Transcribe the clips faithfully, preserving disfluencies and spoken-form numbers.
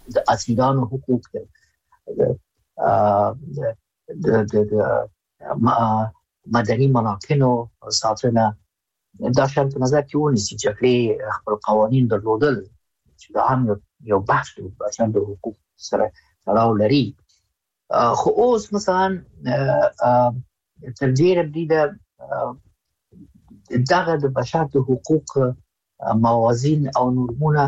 د اسیرانو حقوق د د د مدني ملاکنو ساتنه دا شرط نظر کې ونیسي چې جګړې خپل قوانین درلودل چې دا هم یو بحث دی اصلا د حقوق سره تړاو لري. خو اوس مثلا تر ډیره بریده دغه د بشر د حقوق موازین او نورمونه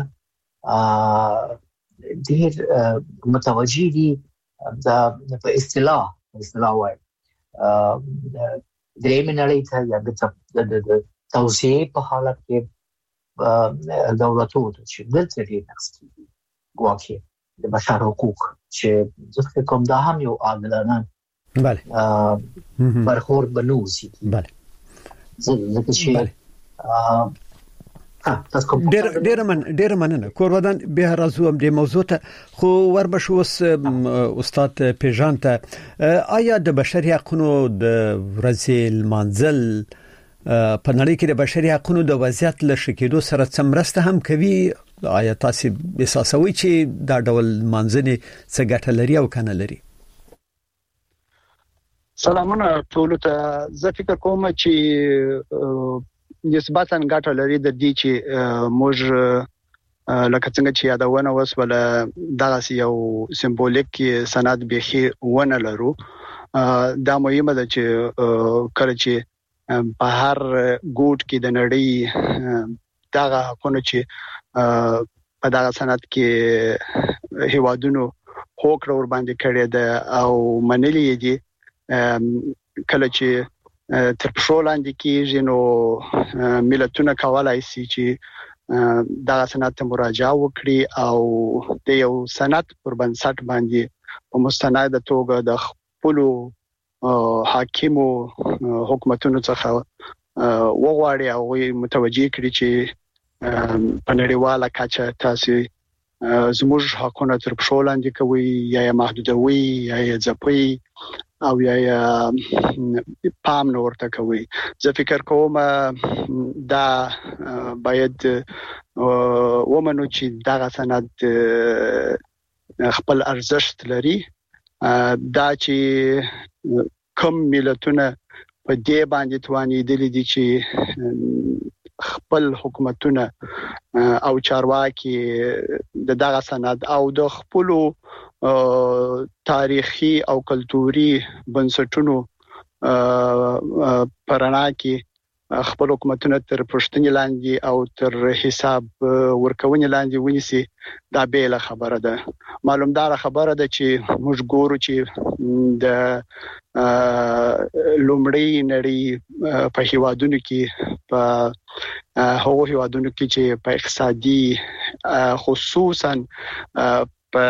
ډیر متوجه دي د په اصطلاح اصطلاح وایي درېمه نړۍ ته یا د توسعې په حالت کې دولتونو چې دلته ډیر نقص کیږي ګواکې د بشر حقوق چې ځکه کوم دا هم یو عادلانه بله برخورد بنوسی بله ځکه چې ډېر ډېر من ډېر مننه کورودان به راځو هم د موضوع ته خو وربشو اوس استاد پیژان ته آیا د بشري حقوقو د ورځې المنزل په نړۍ کې د بشري حقوقو د وضعیت له شکېدو سره څمرسته هم کوي؟ آیا تاسو احساسوي چې دا ډول منځني څه ګټه لري او کنه لري؟ سلامونه ټول ته. زه فکر کوم چې نسبتاً ګټه لري د دې چې موږ لکه څنګه چې یادونه وسوله دغه یو سمبولیک سند به ونه لرو. دا مهمه ده چې کله چې په هر ګوټ کې د نړۍ دغه حقونه چې په دغه سند کې هیوادونو هوکړه ور باندې کړی ده او منلي دي، کله چې تر پښو لاندې کېږي نو ملتونه کولای شي چې دغه سند ته مراجعه وکړي او د یو سند پر بنسټ باندې په مستند توګه د خپل حاکمو حکومتونو څخه وغواړي او متوجي کړي چې په نړیواله کچه تاسو زموږ حقونه تر پښو لاندې کوي یا محدودوي یا ځپي او یا پام نه ورته کوي. زه فکر کوم دا باید ومنو چې دغه سند خپل ارزښت لري. دا چې کوم ملتونه په دې باندې توانې دي چې خپل حکومتونه او چارواکي د دغه سند او د خپل تاریخي او کلتوري بنسټونو پرانا کې خپل حکومتونه تر پښتني لاندې او تر حساب ورکونې لاندې ونیسي، دا بیل خبره ده. معلومدار خبره ده چې موږ ګورو چې د لومړی نړۍ په هیوادونو کې په هغو هیوادونو کې چې په اقتصادي خصوصا په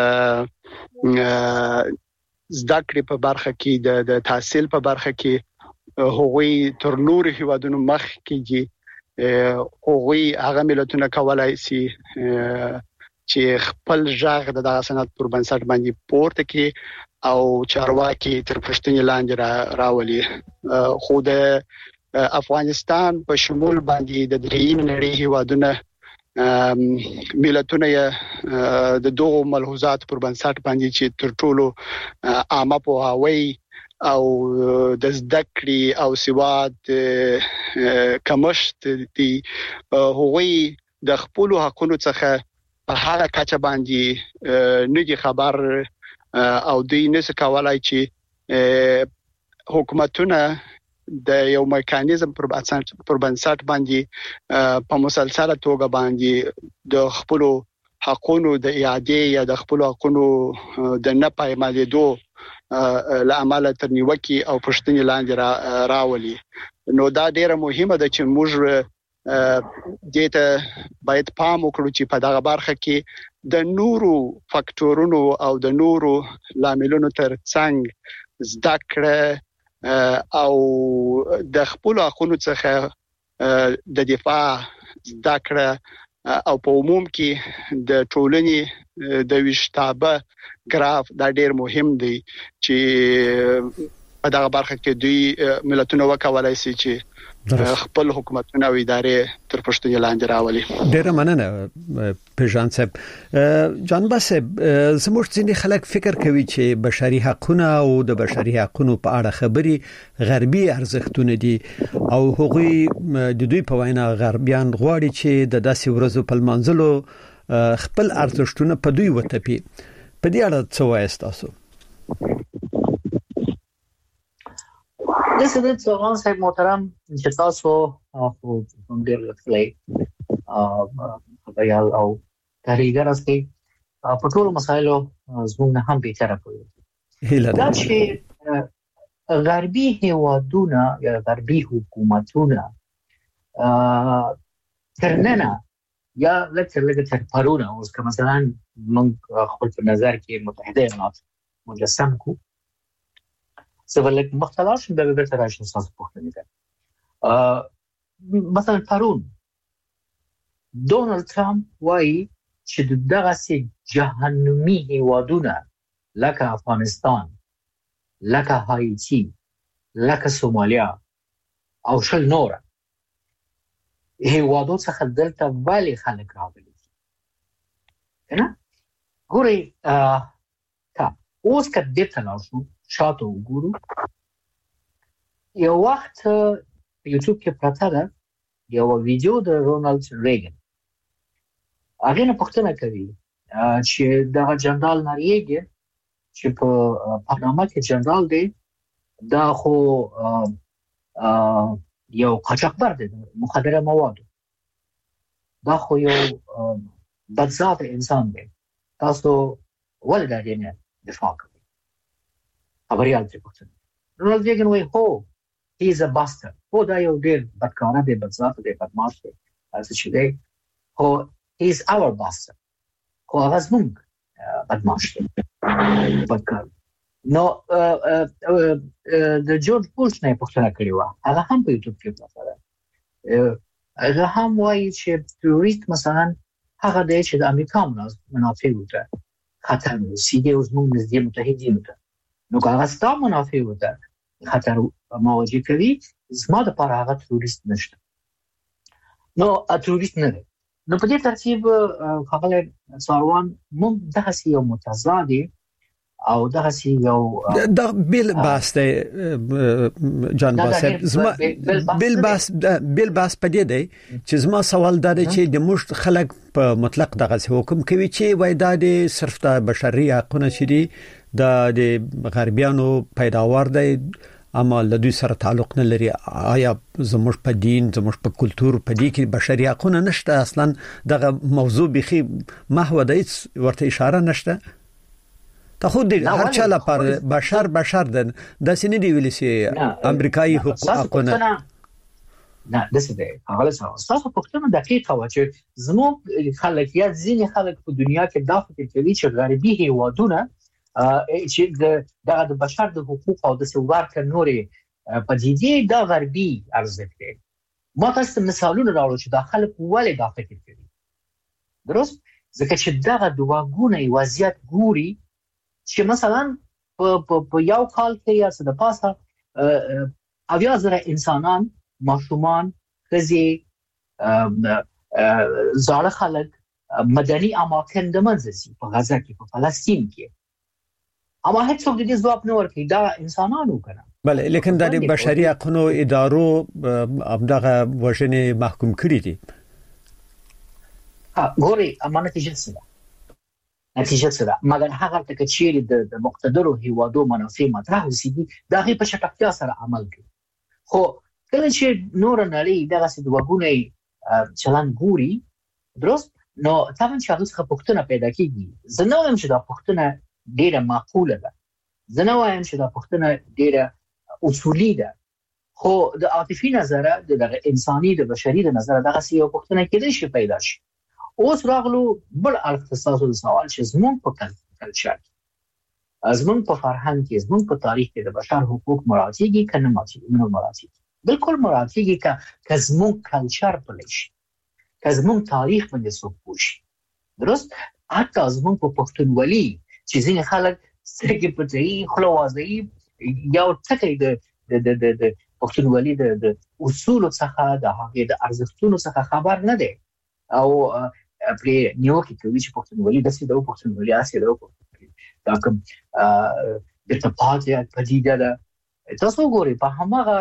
زده کړې په برخه کې د تحصیل په برخه کې هغوی تر نور هیوادونو مخ کېږي. هغوی هغه ملتونه کولای شي چې خپل ژغ د دغه سند پر بنسټ باندې پورته کړي او چارواکي تر پښتني لاندې راولي. خو د افغانستان په شمول باندې د دریم نړۍ هیوادونه ملتونه د دوه ملحوظات پر بنسټ باندې چې تر ټولو عامه پوهاوی او د زده کړې او سواد کمښت دي، هغوی د خپل حقوقو څخه په هغه کچه باندې نه دي خبر او دوی نشي کولای چې حکومتونه د یو میکانیزم پر بنسټ باندې په مسلسله توګه باندې د خپل حقوقو د اعاده یا د خپل حقوقو د نه پایمالېدو لامل تر نیوکه او پښتني لاندې راولي. نو دا ډیره مهمه ده چې موږ دته باید پام وکړو چې په دغه برخه کې د نورو فاکټورونو او د نورو لاملونو ترڅنګ زده کړه او د خپل حقوقو څخه د دفاع زده کړه او په عموم کې د ټولنې د وشتابه ګراف دا ډیر مهم دی چې په دغه برخه کې دوی ملتونه وکولای شي چې خپل حکومتونه او ادارې تر پښتنې لاندې راولي. ډېر مننه پیژان صاحب. جانبا صاحب زموږ ځینې خلک فکر کوي چې بشري حقوقونه او د بشري حقوقو په اړه خبري غربي ارزښتونه دي او هغوی د دوی په وینا غربيان غواړي چې د داسې ورځو په منځلو خپل ارزښتونه په دوی وتپي. په دې اړه څه وایي تاسو؟ د سید څوغان صاحب محترم چې تاسو خو کوم ډیر لکلی خبريال او تحریګر استه په ټول مسایلو زموږ نه هم به طرف وي. دا چې غربي هیوادونه یا غربي حکومتونه ترننه یا لکه لکه تر پرونه اوس که مثلا موږ خپل په نظر کې متحده ایالات مجسم کو سوالک مختلف شون به بهتر راشن ساز پختنی ده. مثلا پرون دونالد ترامپ وایي چې دغه سي جهنمی هیوادونه لکه افغانستان، لکه هایتی، لکه سومالیا او شل نور هیوادو څخه دلته ولی خلک راغلي کنه ګوري تا اوس که دې تلاشو شاته وګورو یو وخت په یوټیوب کې پراته ده یو ویډیو د رونالد ریګن. هغه نه پوښتنه کوي چې دا جنرال ناریګي چې په پاناما کې جنرال دی دا خو یو قاچاقبر دی مخدر مواد دا خو یو بدذات انسان دی تاسو ولې دا دې دفاع کوي؟ خبريال چې پوښتنه رونالد ریګن وایي هو he is a bastard. هو دا یو ډېر بدکاره دی بدذات دی بدمعاش دی هڅه چې دی هو he is our bastard. خو هغه زموږ بدمعاش دی بدکار. نو د جورج بوش نه پوښتنه کړې وه هغه هم په یوټیوب کې پراته ده. هغه هم وایي چې تروریست مثلا هغه دی چې د امریکا منافع ته خطر ورسي دی او زموږ نږدې متحدینو ته نو که هغه ستا منافع ته خطر مواجه کوي زما دپاره هغه تروریست نشته نو تروریست نه دی. نو په دې ترتیب ښاغلی ساروان موږ دغسې یو متضادې او دغسې یو دا بیل بحث دی جان باسب زما بیل بحث بیل بحث په دې دی چې زما سوال دا دی چې د موږ خلک په مطلق دغسې حکم کوي چې وای دا د صرف د بشري حقوقونه چې دي د غربیانو پیداوار دی اما له دوی سره تعلق نه لري. آیا زموږ په دین زموږ په کلچر په دې کې بشري حقوقونه نشته؟ اصلا دغه موضوع بخي محو دی ورته اشاره نشته. ته خو دې هر چا لپاره بشر بشر ده د سینې دی ویل سي امریکایي حقوقونه نه دسه دی هغه څه تاسو پوښتنه دقیقه و چې زموږ خلک یا ځینې خلک په دنیا کې دا فکر کوي چې غربي هیوادونه چې دغه د بشر د حقوق او د سوار ک نوري پدیدې د غربي ارزښت دی. ما تاسو مثالونه راوړل چې داخله ولې دا فکر کوي درست ځکه چې دغه د واګونه وضعیت ګوري چې مثلا په یو کال کې یا څه د پاسه اویا زره انسانان ماشومان خزي زاړه خلک مدني اماکن د منځسي په غزه کې په فلسطین کې اما هیڅ څوک دې ځواب نه ورکړي دا انسانانو کنه بله لیکن د بشري حقوقو ادارو دغه وژنې محکوم کړي دي. ها ګوري امانه نتیجه څه ده نتیجه څه ده مګر هغه ته چې د مقتدرو هیوادو منافع مطرح وسیدي دغه په شټکتیا سره عمل کوي. خو کله چې نور نړۍ دغه څه د وګونې چلن ګوري درست نو طبعا چې هغه څخه پوښتنه پیدا کیږي. زه نه وایم چې دا پوښتنه ډیره معقوله ده زه نه وایم چې دا پوښتنه ډیره اصولي ده خو د عاطفي نظره د انساني د بشري د نظره دغه څه یو پوښتنه کېدای شي پیدا شي. اوس راغلو بل اختصاصو سوال چې زموږ په کلچر کې زموږ په فرهنګ کې زموږ په تاریخ کې د بشر حقوق مراعاتېږي که نه مراعاتېږي؟ بالکل مراعاتېږي که زموږ کلچر پلی شي که زموږ تاریخ باندې څوک پوه شي درست. حتی زموږ په پښتونولي چې ځینې خلک سترګې پټوي خوله وازوي یو ټکی د د د پښتونولي د اصول څخه د هغه د ارزښتونو څخه خبر نه دی او پرې نیوکه کوي چې پښتونولي د سیده پښتونولي اصلي دا کوم د تپاتیا پدیده ده. تاسو ګورئ په هغه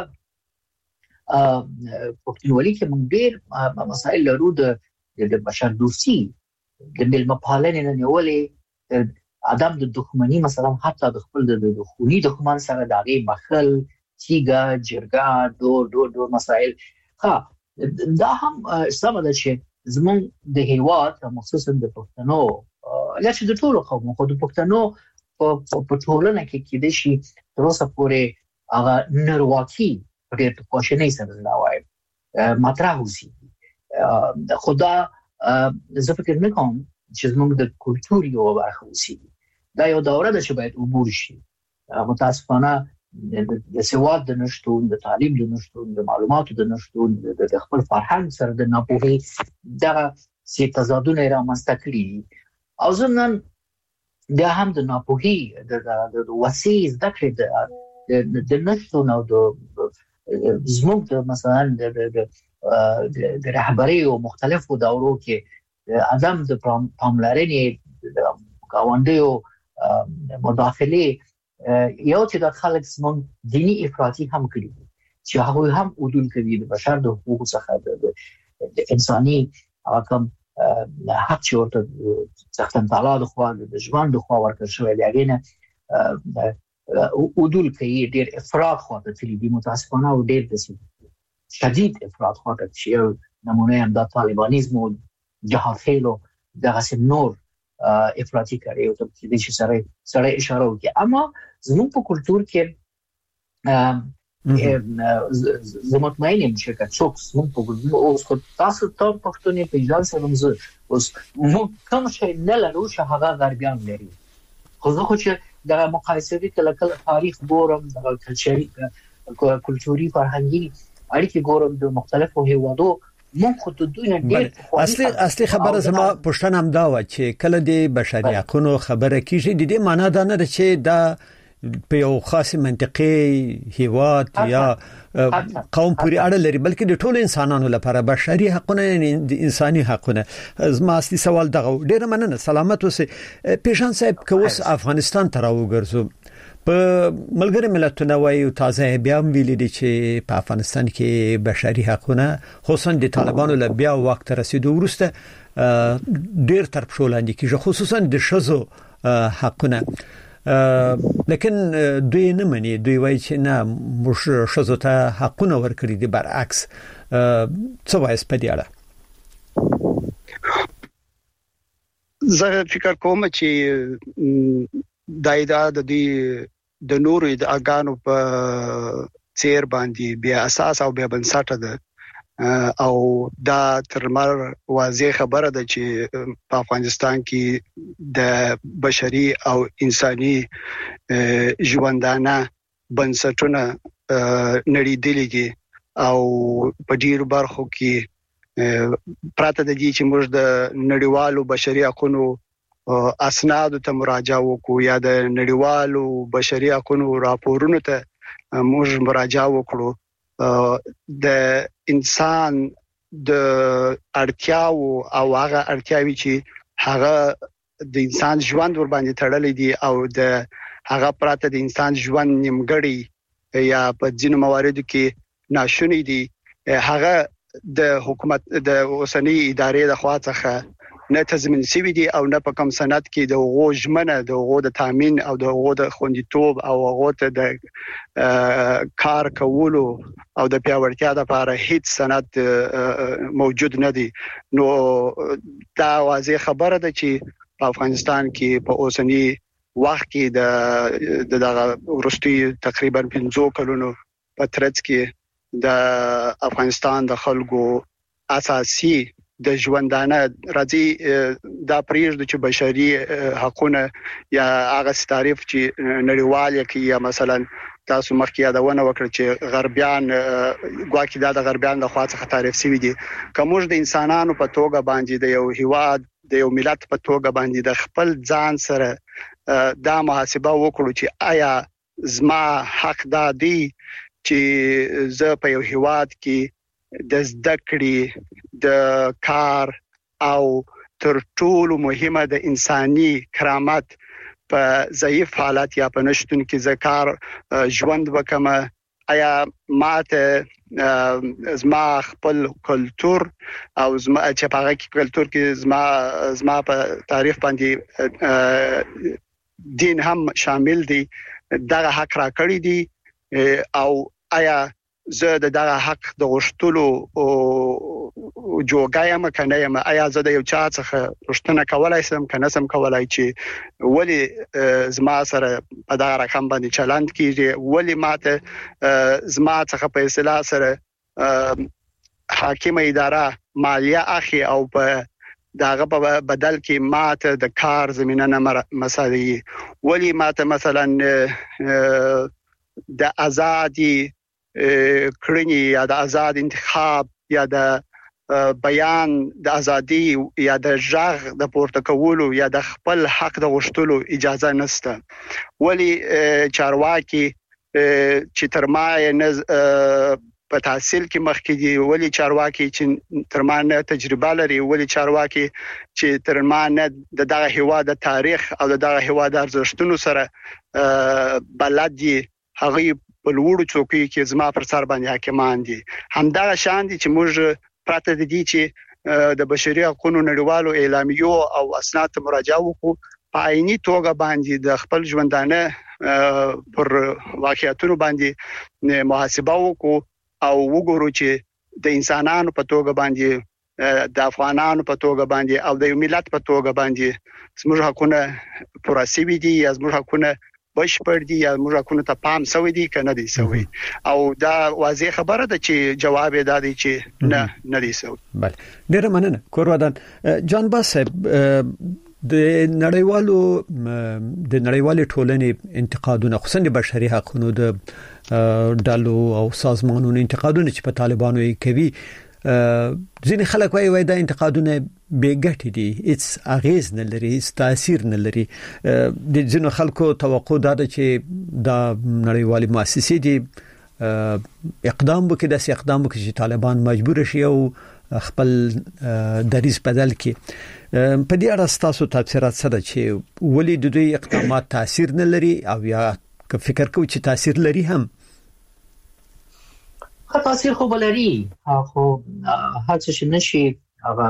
پښتونولي کې موږ ډېر مسائل لرو د د بشر دوستي د ملما پالنې نه نیولې ادم د دښمنی مثلا حتی د خپل د خونی دښمن سره د هغه بخل چیګه جرګه دو دو دو مسائل ها دا هم سم ده چې زمون د هیواد مخصوصا د پښتنو لکه د ټولو قومو خو د پښتنو په ټولنه کې کې د شي تر اوسه پورې هغه نرواکی په ډېر کوښښ سره دا وایي مطرح وسی خدا زه فکر نه کوم چې زموږ د کلتور یو برخه وسی دا یو دوره ده چې باید عبور شي. متاسفانه د سواد د نشټون د تعلیم د نشټون د معلوماتو د نشټون د خپل فرهنګ سره د ناپوهي دغه سي تضادونه رامنځته کړي او ځنن بیا هم د ناپوهي د وسیز د کړې د نشټون او د زموږ د مثلا د د رهبري او مختلفو دورو کې عدم د پاملرنې د گاونډیو مداخله یو چې د خلک سمون دینی افراطي هم کړی چې هغه هم عدول کوي د بشر د حقوقو څخه د انساني حکم حق چې ورته څختن تعالی د خوا د ژوند د خوا ورکړ شوی دی هغه نه عدول کوي ډېر افراط خو د تلویزیون متاسفانه او ډېر د شدید افراط خو د شیو نمونه هم د طالبانیزم او جهادخیلو دغه نور افراطي کوي او د دې سره سره اشاره وکړي. اما زموږ په کلتور کې زه مطمئن یم چې څوک زموږ په اوس خو تاسو ته پښتوني په ځان سره موږ اوس موږ کوم شی نه لرو چې هغه غربیان لري. خو زه خو چې د مقایسې کله کله تاریخ ګورم د کلچري کلتوري فرهنګي اړیکې ګورم د مختلفو هیوادو مونږ خو د دوی نه ډېر اصلي اصلي خبره زما پښتنه هم دا و چې کله د بشري حقوقو خبره کیږي د دې معنی دا نه ده چې دا په یو خاص منطقي هیواد یا قوم پورې اړه لري بلکې د ټولو انسانانو لپاره بشري حقوقونه د انساني حقوقونه. زما اصلي سوال دغه ډېر مننه سلامت اوسئ. پیشان صاحب کوس افغانستان ته راوګرځو په ملګری ملتونو وایي تازه بیا ویلي دي چې په افغانستان کې بشري حقوقونه خصوصا د طالبانو له بیا وخت رسیدو وروسته ډېر تر پښو لاندې کیږي خصوصا د ښځو حقوقونه لیکن دوی نه مني. دوی وایي چې نه موږ ښځو ته حقوقونه ورکړي دي برعکس. څه وایي په دې اړه؟ زه فکر کوم چې دایدا د دې د نورو د اګانو په چیر باندې بیا اساس او بیا بنسټ ده او دا تر مر واضح خبره ده چې په افغانستان کې د بشري او انساني ژوندانه بنسټونه نړیدلې دي او په ډیرو برخو کې پراته د دې چې موږ د نړیوالو بشري حقوقو اسناد ته مراجعه وکړو یا د نړیوالو بشري حقوقو راپورونو ته موږ مراجعه وکړو. د انسان د اړتیاو او هغه اړتیاوي چې هغه د انسان ژوند ور باندې تړلې دي او د هغه پراته د انسان ژوند نیمګړی یا په ځینو مواردو کې ناشونی دي هغه د حکومت د اوسنۍ ادارې د خوا څخه نه تضمین شوی دي او نه په کوم سند کې د غوښمنه د غو د تامین او د غو د خوندیتوب او غو ته د کار کولو او د پیاوړتیا لپاره هیڅ سند موجود نه دي. نو دا واضح خبره ده چې په افغانستان کې په اوسنی وخت کې د دغه ورستي تقریبا پنځه کلونو په ترڅ کې د افغانستان د خلکو اساسي د ژوندانه راځي دا پریږدي چې بشري حقوقونه یا هغه تعریف چې نړیوال کې یا مثلا تاسو مخکې یادونه وکړه چې غربیان ګواکې دا د غربیان د خوا څخه تعریف شوی دي. کومج د انسانانو په توګه باندې د یو هیواد د یو ملت په توګه باندې د خپل ځان سره دا محاسبه وکړو چې آیا زما حق دا دی چې زه په یو هیواد کې د زده کړې د کار او تر ټولو مهمه د انساني کرامت په ضعیف حالت یا په نشټون کې زکار ژوند وکم آیا ماته زما خپل کلچر او زما چې په هغه کې کلچر کې زما زما په تاریخ باندې دین هم شامل دي دغه حق را کړی دي او آیا زه د دغه حق د غشتلو او جوګایم کنه یم آیا زه د یو چا څخه پښتنه کولای سم کنه سم کولای چې ولی زما سره په دغه رقم باندې چلند کیږي ولی ماته زما څخه په اصطلاح سره حاکم اداره مالیه اخی او په داغه په بدل کې ماته د کار زمينه نه مساوي ولی ماته مثلا د ازادي کړنی یا د آزاد انتخاب یا د بیان د ازادي یا د ژغ د پورته کولو یا د خپل حق د غوښتلو اجازه نشته ولی چارواکي چې ترمای نه په تحصیل کې مخکې دي ولی چارواکي چې ترمانه تجربه لري ولی چارواکي چې ترمانه د دغه هوا د تاریخ او د دغه هوا د ارزښتونو سره بلد دي هغه په لوړو څوکۍ کې زما پر سر باندې حاکمان دي همدغه شان دي چې موږ پراته دي چې د بشري حقوقو نړیوالو اعلامیو او اسناد مراجعه وکړو په عیني توګه باندې د خپل ژوندانه پر واقعیتونو باندې محاسبه وکړو او وګورو چې د انسانانو په توګه باندې د افغانانو په توګه باندې او د ملت په توګه باندې زموږ حقونه پوره شوي دي یا زموږ حقونه بشپړ دي یا موږ حقونه ته پام سوي دي کنه دي سوي او دا واضح خبره ده چې جواب یې دادی چې نه نه دي سوي. بله ډیره مننه کورودان جان باسب د نړیوالو د نړیوالې ټولنې انتقادونه خصوصا د بشري حقوقو د ډلو او سازمانونو انتقادونه چې په طالبانو یې کوي ځینې خلک وايي وايي دا انتقادونه بیګټي دي هیڅ اغیز نه لري هیڅ تاثیر نه لري د ځینو خلکو توقع دا ده چې دا نړیوالې مؤسسې دي اقدام وکړي د اقدام وکړي چې طالبان مجبور شي او خپل دریز بدل کړي په دې اړه تاسو تفسیرات څه ده چې ولې د دوی اقدامات تاثیر نه لري او یا که فکر کوئ چې تاثیر لري هم تاثیر خو بلري خو هر څه چې نشي هغه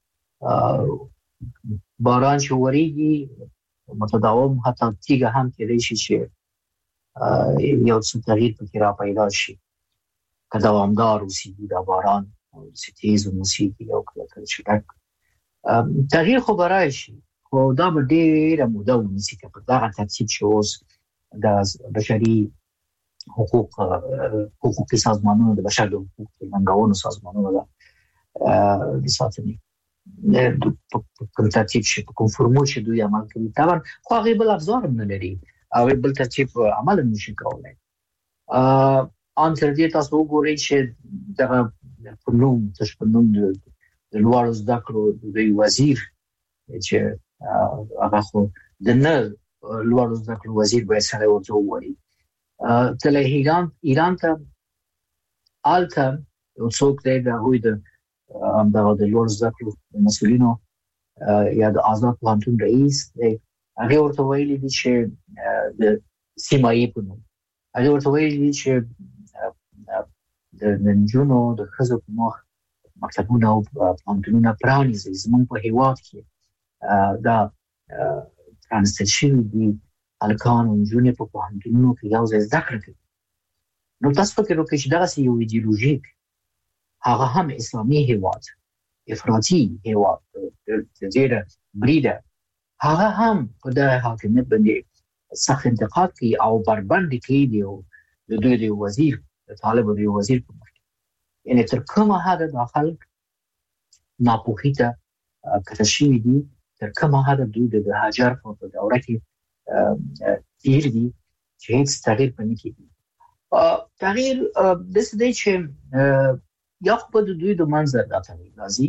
باران چې وریږي متداوم حتی تیګه هم کېدای شي چې یو څه تغییر پکې را پیدا شي که دوامدار وسی دا باران او تیز موسیقي او کله چې ډک تغییر خو برای شي خو دا به ډېره موده ونیسي که په دغه ترتیب چې اوس د بشري حقوق حقوقي سازمانونو د بشر د حقوقو ننګونو سازمانونو د ساتنې په ترتیب شي په کوم فرمول چې دوی عمل کوي طبعا خو هغه بل افزار نه لري او بل ترتیب عمل نشي کولای ان تر دې تاسو وګورئ چې دغه په نوم تاسو په نوم د لوړ زده کړو د وزیر چې هغه خو د نه لوړ زده کړو وزیر به سره ورته وایي تل ایران ایران ته آلته یو څوک دی د هوی د همدغه د لوړ زده کړو مسؤلینو یا د آزاد پوهنتون رئیس دی هغه ورته ویلي دي چې د سیمایي په نوم هغه ورته ویلي دي چې د نجونو د ښځو په مخ مکتبونه او پوهنتونونه پرانیزي زموږ په هیواد کې دا پرانیستل شوي دي الکان او نجونې په پوهنتونونو کې یو ځای زده کړه کوي نو تاسو فکر وکړئ چې دغه یو ایدئولوژیک هغه هم اسلامي هیواد افراطي هیواد د ډېره بریده هغه هم په دغه حاکمیت باندې سخت انتقاد کوي او بربند کوي او د دوی د وزیر د طالب د وزیر په مخ یعنی تر کومه حد د خلک ناپوهي ته کتشي دي تر کومه حد دوی د هاجر په دوره کې تیر دي چې هیڅ تغییر پنځه کېږي تغییر د څه دی چې یا خو د دوی د منځ د تغییر راځي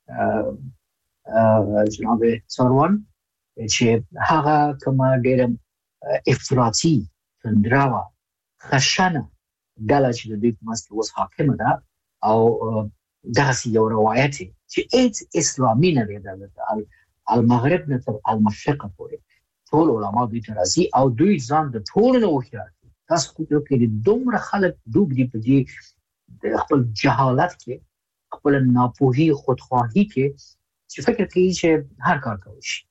جناب سروان چې هغه کومه ډېر افراطي تندراوه خشنه ډله چې د دوی په منځ کې اوس حاکمه ده او داسې یو روایت چې هیڅ اسلامي نه دی د المغرب نه تر المشرق پورې ټول علما دوی ته راځي او دوی ځان د ټول نه وخیار تاسو کوم کې دومره خلک ډوب دي په دې خپل جهالت کې خپل ناپوهي خودخواهي کې چې فکر کوي چې هر کار کوي شي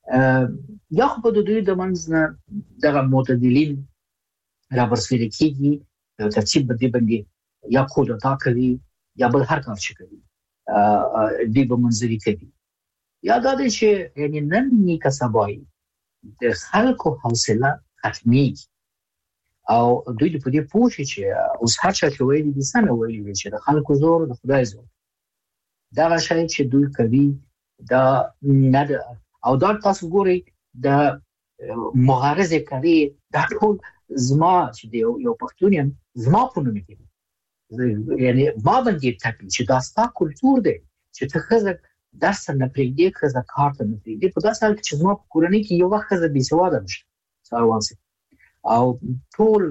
یا خو د دوی د منځ نه دغه معتدلین را برسېږي کېږي ترتیب به دې باندې یا کودتا کوي یا بل هر کار شي کوي دې به منځري کوي یا دا دی چې یعنی نن نیکه سبای د خلکو حوصله ختمېږي او دوی په دې پوه شي چې اوس هر څه چې وایي دي سم وایي چې د خلکو زور د خدای زور دا شی چې دوی کوي دا نه او دا تاسو ګورئ د مغارزه کوي دا ټول زما چې یو پښتونیم زما په نوم کې یعنی ما باندې ټاکي چې دا ستا کلچر دی چې ته خزه درس نه پرېږدي خزه کار ته نه پرېږدي په داسې حال کې چې زما په کورنۍ کې یو وخت خزه بې سواده نشته ساروانسي او ټول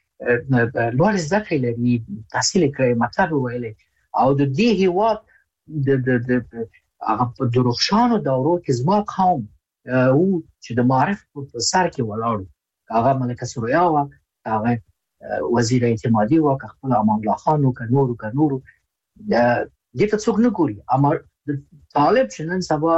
لوړ زده کړې لري تحصیل کړی مطلب ویلي او د دې هیواد د د د هغه په دروښانو دورو کې زما قوم او چې د معرف په سر کې ولاړ هغه ملک سوریا او هغه وزیر اعتمادي او خپل امان الله خان او نورو نورو دې ته څوک نه ګوري اما طالب شنن سبا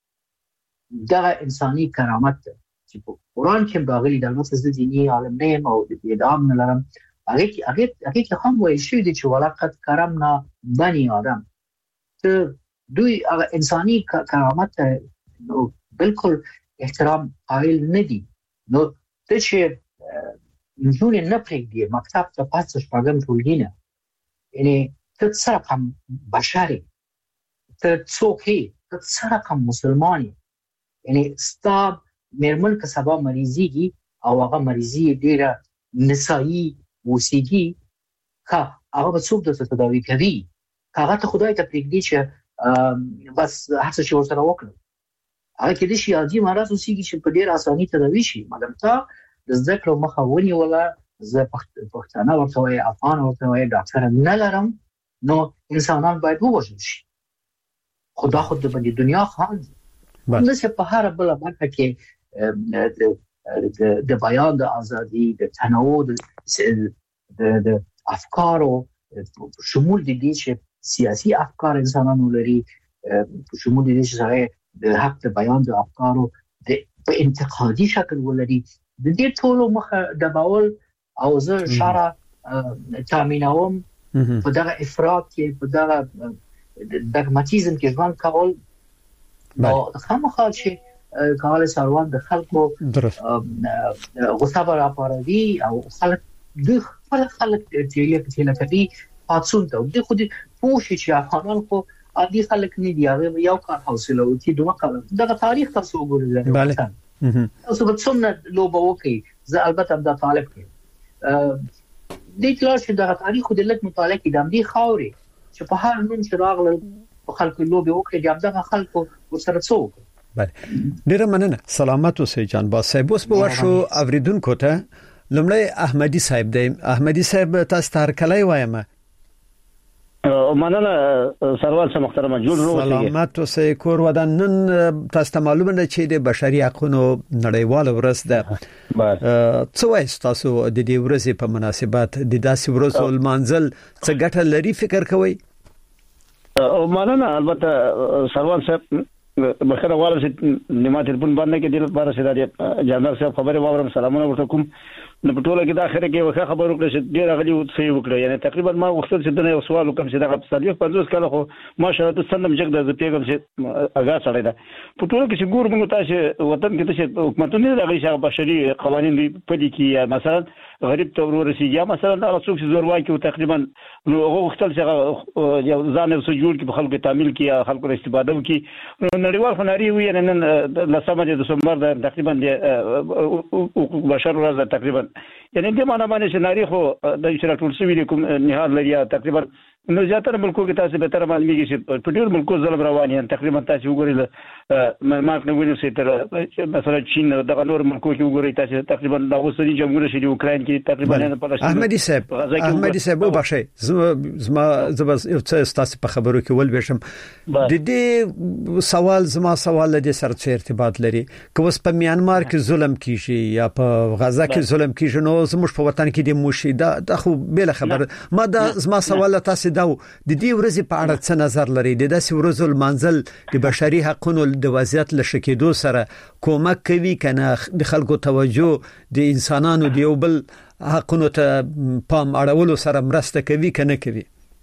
دغه انساني کرامت چې په قرآن کې راغلي د نوڅ د دیني عالم نه او د ادم نه لرم هغه هغه هغه هم وایي شي چې ولقد کرمنا بني آدم ته دوی هغه انساني کرامت نو بالکل احترام قائل نه دي نو ته چې نجونې نه پرېږدي مکتب ته پاتې شپږم ټولګي یعنی ته څه رقم بشري ته څوک یې ته څه رقم مسلمان یعنی ستا مېرمن که سبا مریضیږي او هغه مریضي ډېره نسایي وسیږي ښه هغه به څوک درته تداوي کوي هغه ته خدای ته پرېږدي چې بس هر څه چې ورسره وکړي هغه کېدای شي عادي مرض وسیږي چې په ډېره اساني تداوي شي مګر ته د زده کړو مخه ونیوله زه پښتانه ورته وایي افغان ورته وایي ډاکټر نه لرم نو انسانان باید ووژل شي خدا خود د باندې دنیا خان نو چې په هر بل برخه کې د بیان د ازادي د تنوع د افکارو شمول د دې چې سیاسي افکار انسانانو لري شمول د دې چې د حق د بیان د افکارو د په انتقادي شکل ولري د دې ټولو مخه د باول او زه شرع تامینوم په دغه افراط کې په دغه دغماتیزم کې ژوند کول نو خامخا چې کال سروان د خلکو غصه راپاروي او خلک د خپل خلک تیلې تیلې کوي پاتون ته د خو دې پوښي چې افغانان خو عادي خلک نه دی هغه یو کار حوصله او چې دوه کار دغه تاریخ تاسو وګورئ بله تاسو به څومره لوبه وکړي زه البته دا طالب کې د کلاس د تاریخ د لږ مطالعه کې د دې خاوري چې په هر نوم چې راغله په خلکو لوبه وکړي د دغه خلکو ورسره څوک بله ډیره مننه سلامت اوسئ جان با صاحب اوس په ورشو اوریدونکو ته لمړی احمدي صاحب دی احمدي صاحب تاسو ته هرکلی وایم مننه سروال سم محترم جوړ وروسته سلامت اوسئ کور ودان نن تاسو ته معلومه ده چې د بشري حقوقو نړیواله ورځ ده څه وایي تاسو د دې ورځې په مناسبت د داسې ورځو لمانځل څه ګټه لري فکر کوئ مننه البته سروال صاحب بخره واله چې نیمه تلفون باندې کې د لپاره سره جنرال صاحب خبره واورم سلامونه ورته کوم نو په ټوله کې د اخره کې وخت خبرو کړې چې ډیر غلي وڅې وکړه یعنی تقریبا ما وختل چې د یو سوال وکم چې د صلیف پنځوس کاله خو ماشاءالله د سندم جګ د پیغام چې اغا سړی دا په ټوله کې چې ګور موږ تاسو وطن کې چې حکومتونه دغه شغه بشري قوانين په دې کې مثلا غریب ته ورسیږي یا مثلا هغه څوک چې زور واکي تقریبا نو هغه وختل چې یو ځان یو جوړ کې په خلکو تعمیل کې خلکو استفاده وکي نړیوال خناري وي نن لسمه د دسمبر د تقریبا د بشر ورځ تقریبا یعنی د معنا باندې سيناري خو د شرط ټول سوي کوم نهاد لري تقریبا نو زیاتره ملکو کې تاسو به تر معلومیږي چې په ډېر ملکو ظلم روان دي تقریبا تاسو وګورئ مارک نه وینئ چې تر مثلا چین دغه نور ملکو کې وګورئ تاسو تقریبا د اوسنی جمهوریت شې د اوکراین کې تقریبا نه پلاسټین احمدي صاحب احمدي صاحب وبخښئ زما زما یو څه تاسو په خبرو کې ول بشم د دې سوال زما سوال د سره څه ارتباط لري که اوس په میانمار کې ظلم کیږي یا په غزا کې ظلم کیږي نو زموږ په وطن کې د موشي دا خو بل خبر ما دا زما سوال تاسو دا د دې ورځې په اړه څه نظر لري د داسې ورځو منزل د بشري حقوقو د وضعیت لشکېدو سره کومک کوي کنه د خلکو توجه د انسانانو د یو بل حقوقو ته پام اړولو سره مرسته کوي کنه کوي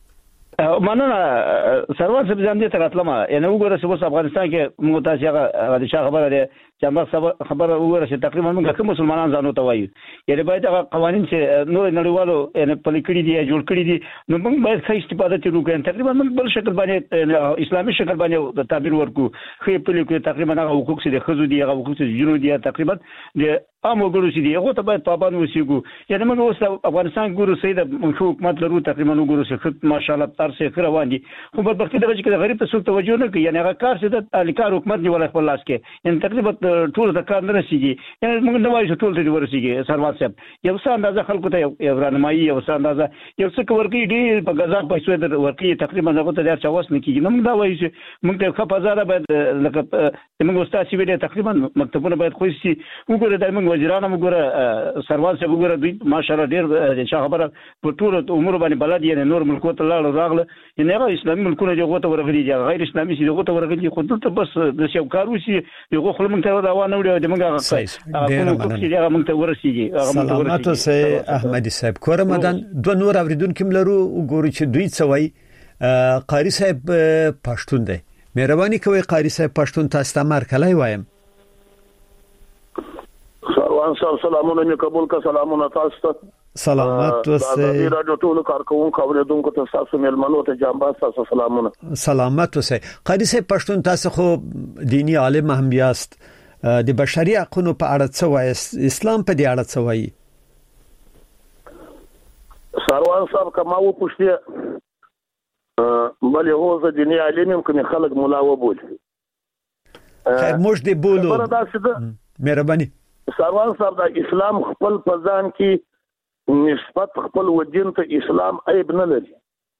مننه سروان صاحب ځان دې تراتلم یعنی وګوره چې افغانستان کې موږ تاسو هغه د شاه خبره ده چې موږ خبره وګوره چې تقریبا موږ کوم مسلمانان ځانو ته وایو یعنی باید هغه قوانين چې نور نړیوالو یعنی پلي کړی دي جوړ کړی دي نو موږ باید ښه استفاده ترې وکړو تقریبا موږ بل شکل باندې اسلامي شکل باندې تعبیر ورکو خې پلي کې تقریبا هغه حقوق چې د خزو دي هغه حقوق چې جنو دي تقریبا د عام وګړو چې دي هغه ته باید پابند وسیګو یعنی موږ اوس افغانستان ګورو سید حکومت لرو تقریبا وګورو چې ماشاءالله تر څه روان دي خو په وخت دغه چې غریب ته څوک توجه نه کوي یعنی هغه کار چې د الیکار حکومت نیول خپل لاس کې یعنی تقریبا ټول د کار نه رسیږي یعنی موږ نه وایو ټول ته ورسیږي سروان صاحب یو څه اندازه خلکو ته یو رانمایي یو څه اندازه یو څه ورکی دي په غزا پیسې د ورکی تقریبا هغه ته ډیر چاوس نه کیږي موږ دا وایو چې موږ ته خپل ځای باید لکه موږ استاد چې ویل تقریبا مکتبونه باید خو سي وګوره د موږ وزیرانو وګوره سروان صاحب وګوره دوی ماشاءالله ډیر چې خبره په ټول امور باندې بلد یعنی نور ملکو ته لاړ راغله یعنی هغه اسلامي ملکونه دغه ته ورغلي دي غیر اسلامي سي دغه ته ورغلي خو دلته بس د شیو کاروسي دغه خپل موږ ته روانه وړي د موږ هغه هغه موږ ته ورسیږي هغه موږ ته ورسیږي سلامات اوسه احمدي صاحب کورمدان دوه نور اوریدونکو لرو وګورئ چې دوی څه وایي قاری صاحب پښتون دی مهرباني کوئ قاری صاحب پښتون تاسو ته مرکلای وایم سروان صاحب سلامونه می قبول کا سلامونه تاسو ته سلامات اوسه د رادیو ټول کارکونکو اوریدونکو ته تاسو ملمنو ته جنباز تاسو سلامونه سلامات اوسه قاری صاحب پښتون تاسو خو دینی عالم هم یاست د بشري حقوقو په اړه څه وایي اسلام په دې اړه څه وایي سروان صاحب کما و پوښتنه بلې هو زه دیني عالم یم کوم خلک مولا وبول خیر موږ دې بولو مهرباني سروان صاحب د اسلام خپل پزان کې نسبت خپل ودین ته اسلام عیب نه لري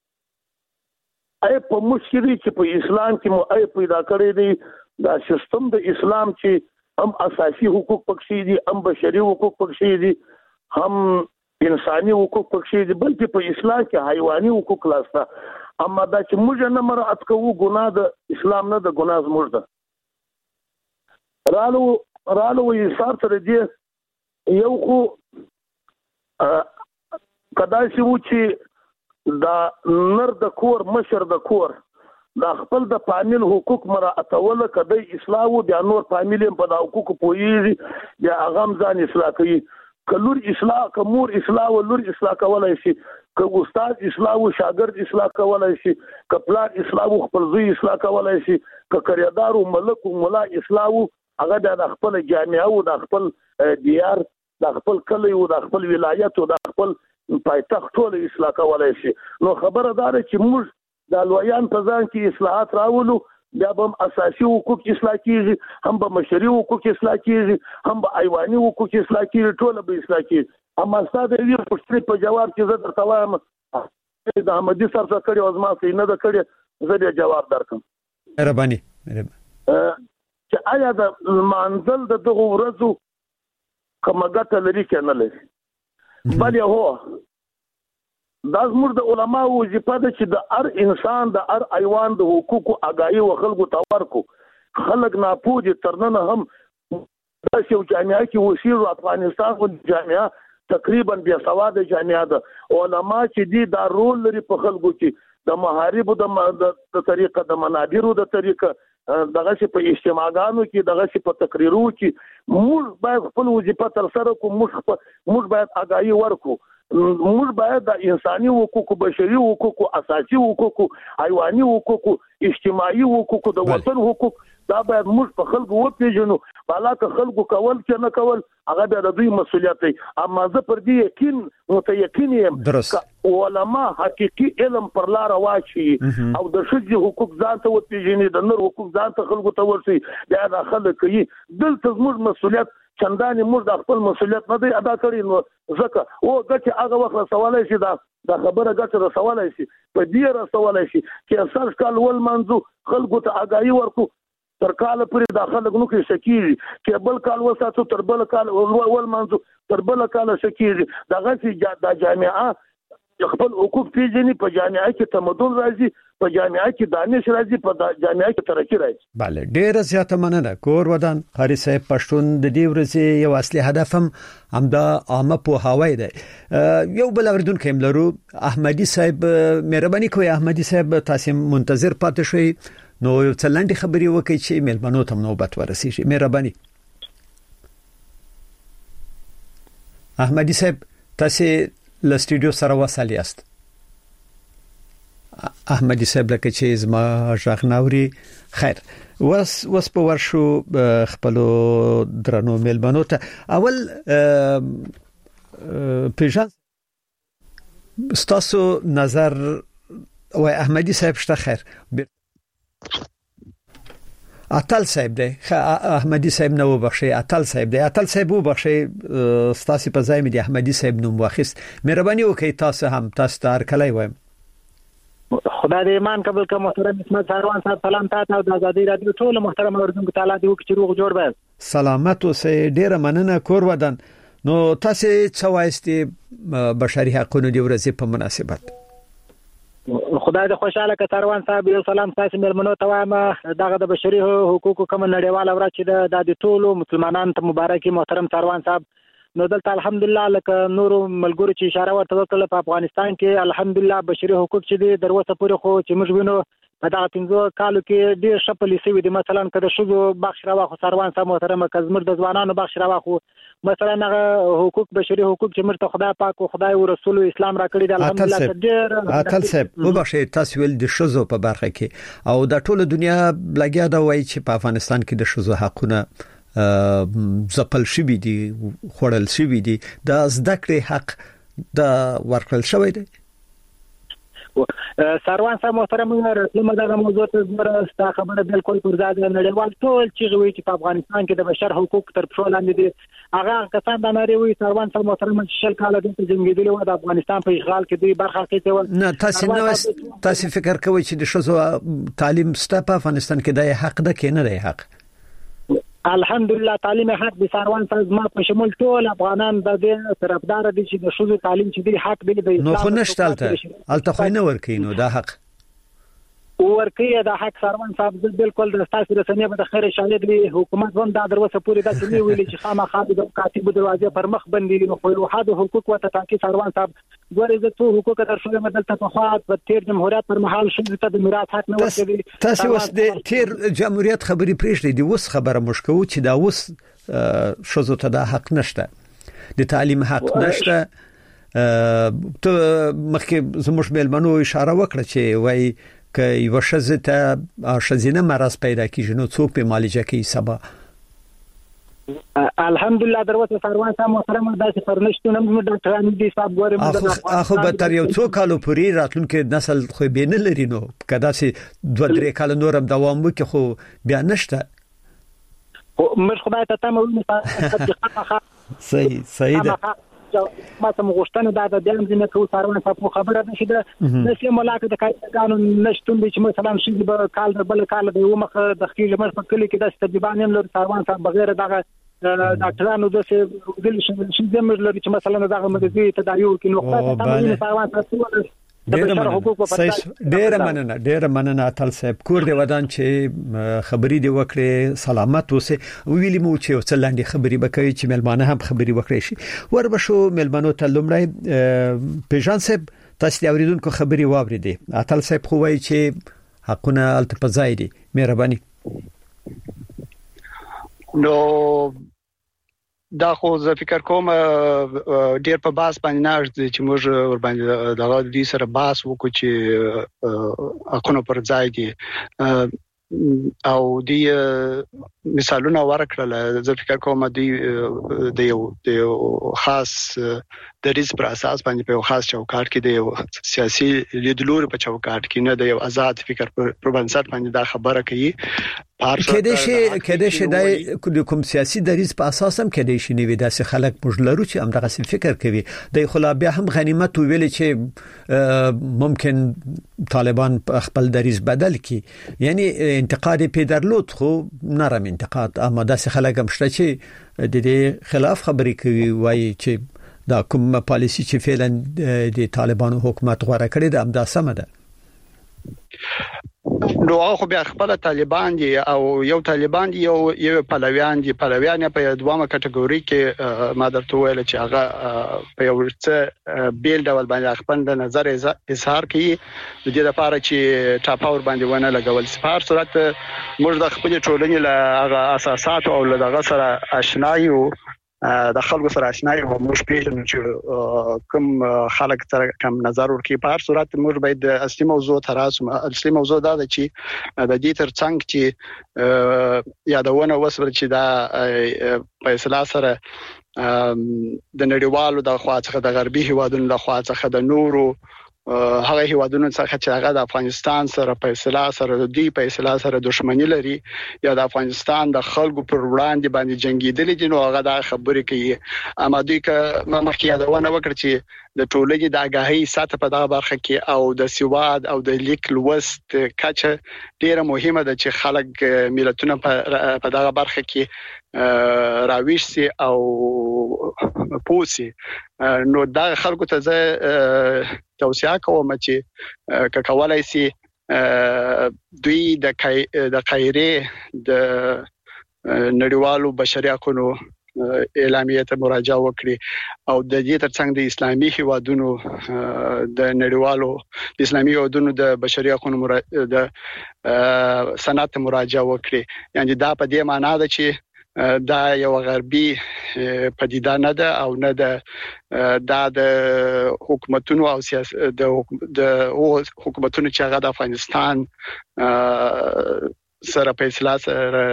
عیب په مشکري چې په اسلام کې مو عیب پیدا کړی دی دا سیستم د اسلام چې هم اساسي حقوق پکې دي هم بشري حقوق پکې دي هم انساني حقوق پکې دي بلکې په اسلام کې حیواني حقوق لاسته اما دا چې موږ نه مراد کوو ګناه د اسلام نه د ګناه زموږ ده رالو رالو یې صار تر دې یو خو کدا چې و چې دا نر د کور مشر د کور دا خپل د فامیل حقوق مراعاتول کدی اصلاح او د نور فامیل په د حقوق پوي یا اغم ځان اصلاح کوي کلور اصلاح کمور اصلاح او لور اصلاح کولای شي که استاد اصلاح او شاګرد اصلاح کولای شي کپلار اصلاح او خپل زوی اصلاح کولای شي که کریادار او ملک او مولا اصلاح هغه د خپل جامعه او د خپل دیار د خپل کلی او د خپل ولایت او د خپل پایتخت ټول اصلاح کولای شي نو خبره ده چې موږ د لویان په ځان کې اصلاحات راولو بیا به اساسي حقوق اصلاح کیږي هم به مشري حقوق اصلاح کیږي هم به ایواني حقوق اصلاح کیږي ټول به اصلاح کیږي اما ستاسو د دې پوښتنې په جواب کې زه درته وایم د احمدي سر څخه کړي او زما څخه نه ده کړي زه به جواب درکم مهرباني چې آیا د منزل د دغه ورځو کومګه لري کنه لري بلې هو دا زموږ د علماء وظیفه ده چې د هر انسان د هر حیوان د حقوقو آگاهي او خلکو ته ورکو خلک ناپوهه ترنه هم د یو جامعه کې وسیرو افغانستان او جامعه تقریبا بیا سواد جامعه ده علماء چې دي دا رول لري په خلکو کې د محارب د طریقه د منابرو د طریقه دغه چې په اجتماعاتو کې دغه چې په تقریرو کې موږ باید خپل وظیفه تر سره کوو موږ موږ باید آگاهي ورکو موږ باید د انساني حقوقو بشري حقوقو اساسي حقوقو حیواني حقوقو اجتماعي حقوقو د وطن حقوق دا باید موږ په خلکو وپیژنو بالا که خلکو کول چې نه کول هغه د دوی مسولیت دی اما زه پر دې یقین متيقن یم علما حقيقي علم پر لار واچي او د شذ حقوق ځان ته وپیژني د نور حقوق ځان ته خلکو ته ورسي بیا دا خلک کوي دلته زموږ مسولیت چندانې موږ د خپل مسولیت نه دی ادا کړی نو ځکه او ګټه هغه وخت سوالای شي دا دا خبره ګټه رسولای شي په دې رسولای شي چې سر کال ول منځو خلکو ته آگاهي ورکو تر کال پورې داخله غنو کې سکیږي چې بل کال وساتو تر بل کال ول منځو تر بل کال سکیږي دغه چې د جامعه خپل حقوق پیژني په جامعه کې تمدن راځي په جامعه کې دانش راځي په جامعه کې ترقی راځي. بله ډیره زیاته مننه کور ودان قاری صاحب پښتون د دې ورځې یو اصلي هدف هم همدا عامه پوهاوی دی. یو بل اوریدونکو هم لرو احمدي صاحب مهرباني کوئ احمدي صاحب تاسو منتظر پاتې شئ نو یو څلندې خبري وکړي چې ملمنو ته نوبت ورسیږي. مهرباني احمدي صاحب تاسو ل سټډیو سره وصل یاست. احمدي صاحب لکه چې زما ژغناوري خیر وس وس په ورشو خپل درنو ملمنو ته اول پیژن ستاسو نظر او احمدي صاحب شته خیر اتل صاحب دی احمدي صاحب نو بخشي اتل صاحب دی اتل صاحب وبخشي ستاسو په ځای مې دی احمدي صاحب نوم واخیست. مهرباني وکړئ تاسو هم تاسو تار کله وایم خدای دې ایمان قبول کړه. محترم اسمت ساروان صاحب سلام تاسو او د آزادۍ رادیو ټول محترم اوریدونکو تعالی دې وکړي روغ جوړ به سلامت اوسې. ډیره مننه کور ودان. نو تاسو څه وایستي بشري حقوقو د ورځې په مناسبت؟ خدای دې خوشاله کړه ساروان صاحب. یو سلام تاسو مېلمنو ته وایم دغه د بشري حقوقو کوم نړیواله ورځ چې د ټولو مسلمانانو ته مبارکي محترم ساروان صاحب. نو دلته الحمدلله لکه نورو ملګرو چې اشاره ورته وکړه په افغانستان کې الحمدلله بشري حقوق چې دي دروسه پورې خو چې موږ وینو په دغه پنځو کالو کې ډېر ښه پالیسي وي. مثلا کله شوزو بخش راوخو ساروان صاحب محترم کزمر د ځوانانو بخش راوخو مثلا هغه حقوق بشري حقوق چې موږ ته خدای پاک او خدای او رسول اسلام راکړي دي الحمدلله ډېر اتل صاحب وبخښئ تاسو ول د شوزو په برخه کې او د ټوله دنیا لګیا دا وایي چې په افغانستان کې د شوزو حقونه زپل شوی دي خورل شوی دي د زده کړې حق د ورکړل شوی دی. ساروان صاحب محترم رسول دغه موضوع ته زموږ ستا خبره بالکل پر ځای ده. نړیوال ټول چې وایي چې په افغانستان کې د بشر حقوق تر پښو لاندې دي هغه کسان د نړۍ وایي ساروان صاحب محترم چې شل کاله د جنگیدلي و د افغانستان په اشغال کې دی برخه کې نه تاسو نو تاسو فکر کوئ چې د شوزو تعلیم ستا په افغانستان کې د حق ده کې نه دی حق؟ الحمدلله تعلیم حق د ساروان صاحب ما په شمول ټول افغانان د دې طرفدار دي چې د شوزو تعلیم چې دی حق دی د نو خو نشته الته خو نه ورکینو دا حق ورکیه د حق ساروان صاحب بالکل د تاسو رسنۍ په خیر شاهد دی حکومت هم دا دروسه پوری دا چې ویلي چې خامخا د کاتب دروازه پر مخ بندي نو خو حد حقوق وته تاکي ساروان صاحب ګورې ته حقوق تر شوه مدلته په خاط په تیر جمهوریت پر مهال شوه ته د میراث حق نه ورکړي. تاسو اوس د تیر جمهوریت خبري پریږدي دی اوس خبره مشکو چې دا اوس شوزو ته د حق نشته د تعلیم حق نشته. ته مخکې زموږ ملمنو اشاره وکړه چې وای که یو شزه ته شزینه مرض پیدا کیږي نو څوک په معالجه کوي سبا؟ الحمدلله دروازه ساروان صاحب محترم داسې پرنشتونه موږ ډاکټران دي صاحب ګورم اخو به تر یو څو کالو پورې راتلونکي نسل خو به نه لري نو کدا سي دوه درې کال نورم دوام وکړي خو بیا نشته. مش خدای ته تم ویني صحیح صحیح ده ما ته مغشتنه دا د دیم زینه کو ساروان صاحب خبره نشي ده نسې ملاک د قانون نشټون چې مثلا شي به کال بل کال د یو مخ د خېل مر په کلی کې د تجربه نیم لر ساروان صاحب بغیر دغه ډاکټرانو د څه دل شي زمر لري چې مثلا دغه مدرسې تداوی کې نو خدای ته ساروان صاحب ډېر مننه ډېر مننه اتل صاحب کور دی ودان چې خبري دی وکړي سلامت اوسه ویلي مو چې څلاندې خبري بکوي چې ملمانه هم خبري وکړي شي وربشو ملمانو ته لمړی پیژان صاحب تاسو د اوریدونکو خبري واوریدي اتل صاحب خو وایي چې حقونه التپزای دي مهرباني. نو دا خو زه فکر کوم ډیر په باس باندې نه چې موږ ور باندې د دې سره باس وکړو چې حقونه پر ځای دي. او دی مثالونه ورکړل زه فکر کوم دی د یو د خاص دریځ پر اساس باندې په خاص چوکاټ کې د یو سیاسي لیدلوري په چوکاټ کې نه د یو آزاد فکر پر بنسټ باندې دا خبره کوي کله شي کله شي د کوم سیاسي دریځ په اساس هم کله شي نیوي داسې خلک مجلرو چې هم دغه فکر کوي د خلابیا هم غنیمت ویل چې ممکن طالبان خپل دریځ بدل کړي یعنی انتقاد پیدرلود خو نرم انتقاد اما داسې خلک هم شته چې د دې خلاف خبرې کوي وایي چې دا کوم پالیسی چې فعلا د طالبانو حکومت غوړه کړی د امدا سم ده نو هغه بیا خپل طالبان دي او یو طالبان دي یو یو پلویان دي پلویان په دوامه کټګوري کې ما درته ویل چې هغه په یو څه بیل ډول باندې خپل د نظر اظهار کوي د دې لپاره چې ټاپاور باندې ونه لګول سپار صورت موږ د خپل ټولنې له هغه اساسات او له دغه سره آشنا یو د خلکو سره آشنا یو موږ پیژنو چې کوم خلک سره کوم نظر ورکړي په هر صورت موږ باید د اصلي موضوع تراسم اصلي موضوع دا ده چې د دې ترڅنګ چې یادونه وسول چې دا په اصطلاح سره د نړیوالو د خوا څخه د غربي هیوادونو د خوا څخه د نورو هغه هیوادونو څخه چې هغه د افغانستان سره په اصطلاح سره د دې په اصطلاح سره دښمنی لري یا د افغانستان د خلکو پر وړاندې باندې جنگیدل دي نو هغه د خبرې کوي اما دوی که مخکې یادونه وکړي چې د ټولنې د آگاهی سطح په دغه برخه کې او د سواد او د لیک لوست کچه ډیره مهمه ده چې خلک ملتونه په دغه برخه کې راویش سي او پوسی نو دا خلکو ته زه توصیه کوم چې ککولای سي دوی د د قاهره د نړیوالو بشري حقوقو اعلامیه ته مراجعه وکړي او د دې ترڅنګ د اسلامي هیوادونو د نړیوالو د اسلامي هیوادونو د بشري حقوقو د سند ته مراجعه وکړي یعنی دا په دې معنی ده چې دا یو غربي پدیده نه ده او نه ده دا د حکومتونو او سیاست د حکومتونو چې هغه د افغانستان سره په اصطلاح سره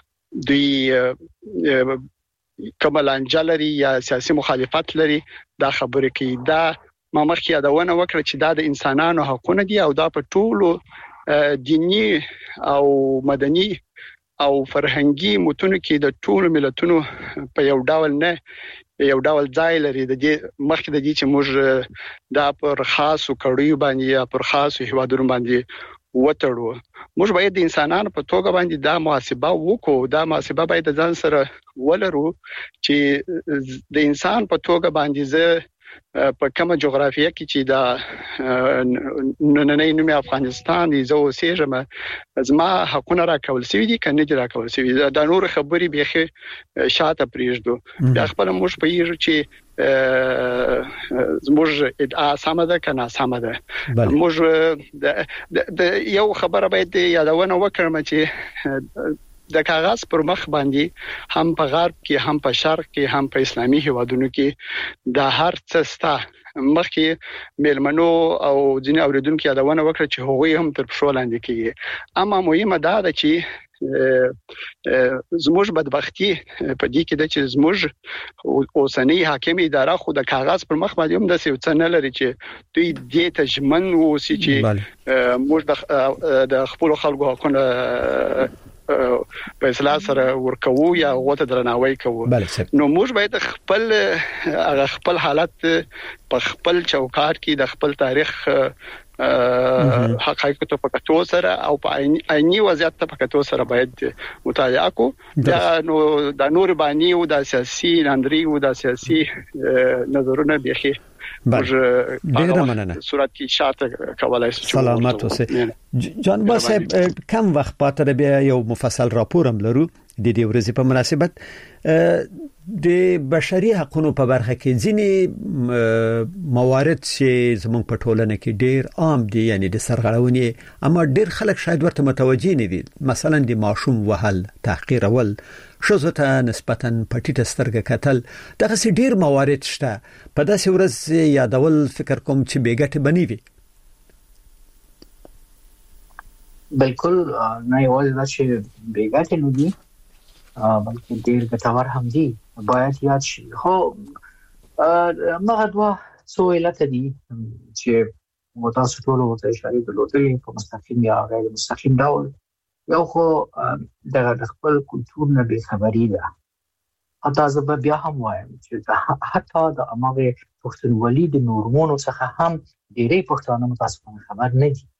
دوی کوملانجه لري یا سیاسي مخالفت لري دا خبره کوي دا ما مخکې یادونه وکړه چې دا د انسانانو حقونه دي او دا په ټولو دینی او مدني او فرهنګي متونو کې د ټولو ملتونو په یو ډول نه یو ډول ځای لري د دې مخکې د دې چې موږ دا پر خاصو کړیو باندې یا پر خاصو هیوادونو باندې وټړو موږ باید د انسانانو په توګه باندې دا محاسبه وکړو دا محاسبه باید ځان سره ولرو چې د انسان په توګه باندې زه په کومه جغرافیه کې چې دا نننۍ نومي افغانستان دی زه اوسېږم زما حقونه راکول سوي دي کنه دي راکول سوي دا نور خبري بيخي شاته پریږدو دا خپل موږ په یو چې زموږ ادعا سم ده کنه سم ده موږ د یو خبره باید یادونه وکړم چې د کاغذ پر مخ باندې هم په غرب کې هم په شرق کې هم په اسلامي هیوادونو کې د هر څه ستا مخکې ملمنو او ځینې اوریدونکو یادونه وکړه چې هغوی هم تر پښو لاندې کیږي اما مهمه دا ده چې زموږ بدبختی په دې کې د چې زموږ اوسنۍ حاکم اداره خو د کاغذ پر مخ باندې هم د څه نه لري چې دوی دې تجمن وسی چې موږ د خپل خلکو حقونه په اصطلاح سره ورکوو یا غوته درناوی کوو نو موږ باید خپل هغه خپل حالت په خپل چوکاټ کې د خپل تاریخ حقایق ته پکاتو سره او په عیني وضعیت ته پکاتو سره باید مطالعه کو دا نو د نور باندې او د سیاسي لاندري او د سیاسي نظرونه بيخي ډیره مننه صورت کې شاته کولای شي سلامت اوسه جان با صاحب کم وخت پاتې بیا یو مفصل راپور هم لرو د دې ورځې په مناسبت د بشري حقوقو په برخه کې ځینې موارد چې زموږ په ټولنه کې ډیر عام دي یعنی د سرغړونې اما ډیر خلک شاید ورته متوجي نه دي مثلا د ماشوم وهل تحقیر اول شوزه ته نسبتا پټیټه سترګه کتل دغه سي ډیر موارد شته په داسې ورځ یادول فکر کوم چې بیګټه بنوي بالکل نه یوازې دا چې بیګاتې نه دي بلکې ډېر ګټور هم دي باید یاد شي. خو مغه دوا څو علت دي چې متاسف ټول ورته اشاره درلودلې په مستقیم یا غیر مستقیم ډول. یو خو د خپل کلتور نه بې خبري ده. حتی زه بیا هم وایم چې حتی د امغه پښتونولي د نورمونو څخه هم ډېری پښتانه متاسفانه خبر نه دي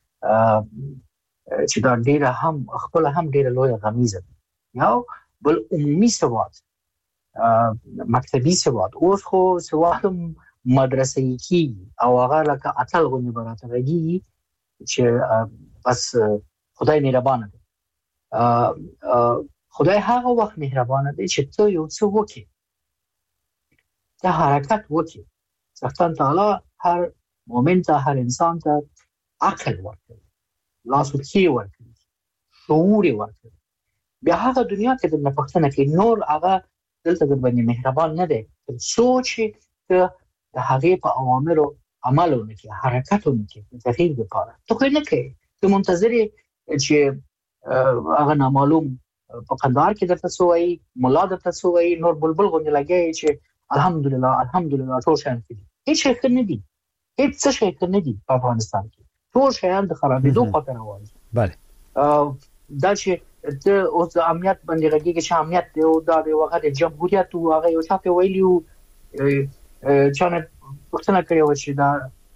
چې دا ډېر هم خپل هم ډېر لوی غمیزه ده. یو بل عمومي سواد مکتبي سواد اوس خو سواد مدرسې کې او هغه لکه اتل غونې براته راځي چې بس خدای مهربان دی. خدای هغه وخت مهربان دی چې ته یو څه وکې ته حرکت وکې. ځکه تعالی هر مؤمن ته هر انسان ته عقل ورکړي لاس وکي ورکړي شعور ورکړي. بیا هغه دنیا کې د پښتنه کې نور هغه دلته د باندې مهربان نه دی سوچ ته د هغه په اوامرو عملونه کې حرکتونه کې تغییر لپاره ته خو نه کوي. ته منتظر چې هغه نامعلوم په قندار کې درته سوې مولا درته سوې نور بلبل غونډه لګي چې الحمدلله الحمدلله ټول شان دي. هیڅ شي نه دي هیڅ شي نه دي په افغانستان کې. ټول شیان د خرابېدو خطر روان دي. بله دا چې د اوس د امنیت باندې راګي چې امنیت دی او دا د وغه د جمهوریت او هغه یو څه ویلیو چې نه پښتنه کوي چې دا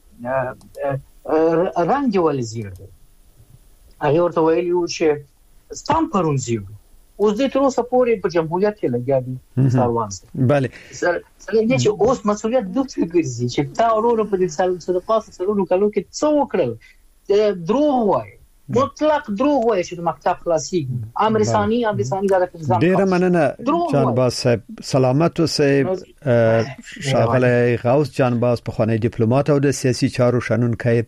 رنګ دی ول زیړ دی. هغه ورته ویلیو چې ستام پرون زیړ اوس د تر اوسه پورې په جمهوریت کې لګیا دي سروان. بله سره سره چې اوس مسؤلیت دوی ګرځي چې تا اورو په دې سال سره پاسه سلونو کالو کې څو وکړل دروغ وای مطلق دروغ وای چې مکتب خلاصي امرسانی امرسانی دا د ډیر مننه جانباز صاحب. سلامت اوسئ. شاغله غوث جانباز په خانه ډیپلوماټ او د سیاسي چارو شنونکي